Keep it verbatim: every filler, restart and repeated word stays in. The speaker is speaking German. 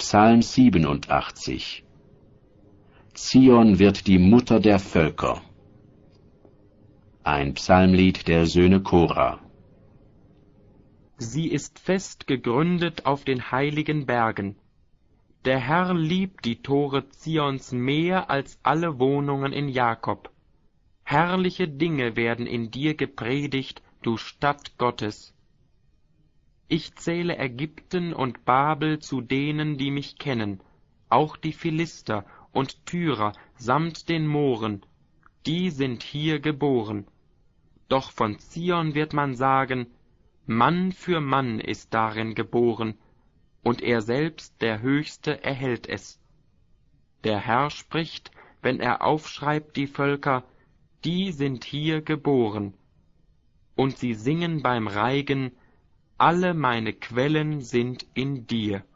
Psalm siebenundachtzig. Zion wird die Mutter der Völker. Ein Psalmlied der Söhne Kora. Sie ist fest gegründet auf den heiligen Bergen. Der Herr liebt die Tore Zions mehr als alle Wohnungen in Jakob. Herrliche Dinge werden in dir gepredigt, du Stadt Gottes. Ich zähle Ägypten und Babel zu denen, die mich kennen, auch die Philister und Tyrer samt den Mohren, die sind hier geboren. Doch von Zion wird man sagen, Mann für Mann ist darin geboren, und er selbst, der Höchste, erhält es. Der Herr spricht, wenn er aufschreibt die Völker, die sind hier geboren. Und sie singen beim Reigen, alle meine Quellen sind in dir.